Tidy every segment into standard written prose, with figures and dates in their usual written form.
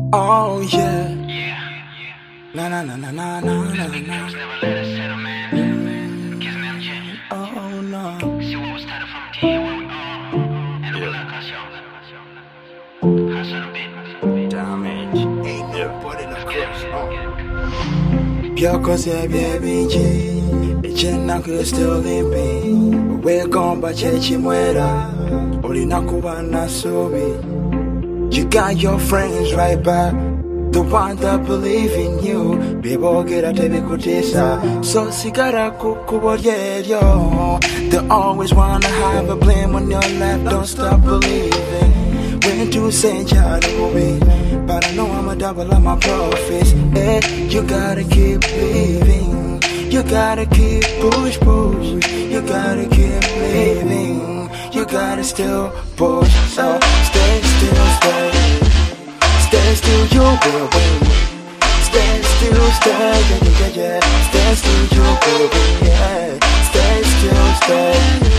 Oh yeah. Na na na na na na na na. Oh no. Damage. Ain't no put in the cross. Pure cause yeah, baby G. Echena que still limping. We're gone by chechi muera. Olina kubana sobi. You got your friends right back. The one that believe in you. People get a baby kutisa. So sigara kuku yo. They always wanna have a blame on your life. Don't stop believing. When to say child movie. But I know I'm a double of my profits. Hey, you gotta keep believing. You gotta keep push. You gotta keep living. You gotta still push. So stay still, stay. Stay still, you will win. Stay still, stay, yeah. Stay still, you will win, yeah. Stay still, stay.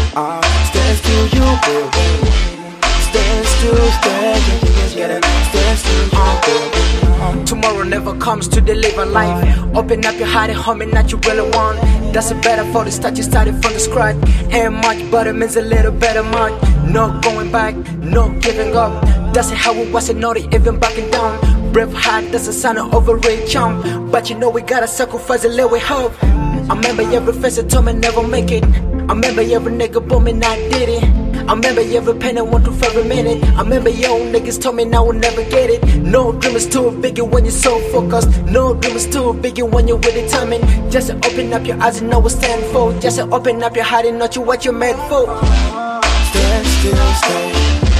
Stay still, you will win. Stay still, stay, yeah. Stay still, you will win. Tomorrow never comes to deliver life. Open up your heart and homie that you really want. That's it better for the start, you started from the scratch. Ain't much, but it means a little better much. No going back, no giving up. That's how it was, and not even backing down. Brave heart, that's a sign of overrated jump. But you know we gotta sacrifice a little hope. I remember every face that told me never make it. I remember every nigga booming, I did it. I remember every pen I went through for every minute. I remember your niggas told me I would never get it. No dream is too big when you're so focused. No dream is too big when you're with determined. Just open up your eyes and know what stand for. Just open up your heart and know what you're made for. Stand still, stay.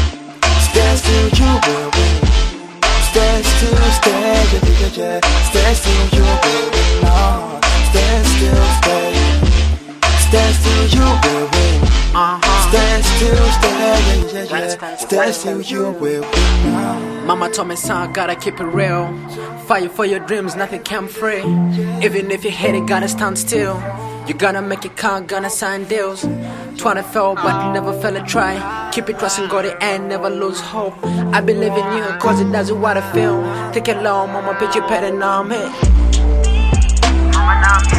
Stand still, you will win. Stand still, stay, yeah. Stand still, you will win. Stand still, stay. Stand still, you will win. Stand still, stay, yeah. Stand still, you will win. Mama told me, son, gotta keep it real. Fight for your dreams, nothing come free. Even if you hate it, gotta stand still. You gotta make it count, gonna sign deals. Tryna fail, but never fail a try. Keep it trusting God and never lose hope. I believe in you, cause it does what I feel. Take it long, mama, bitch, you better know I'm here.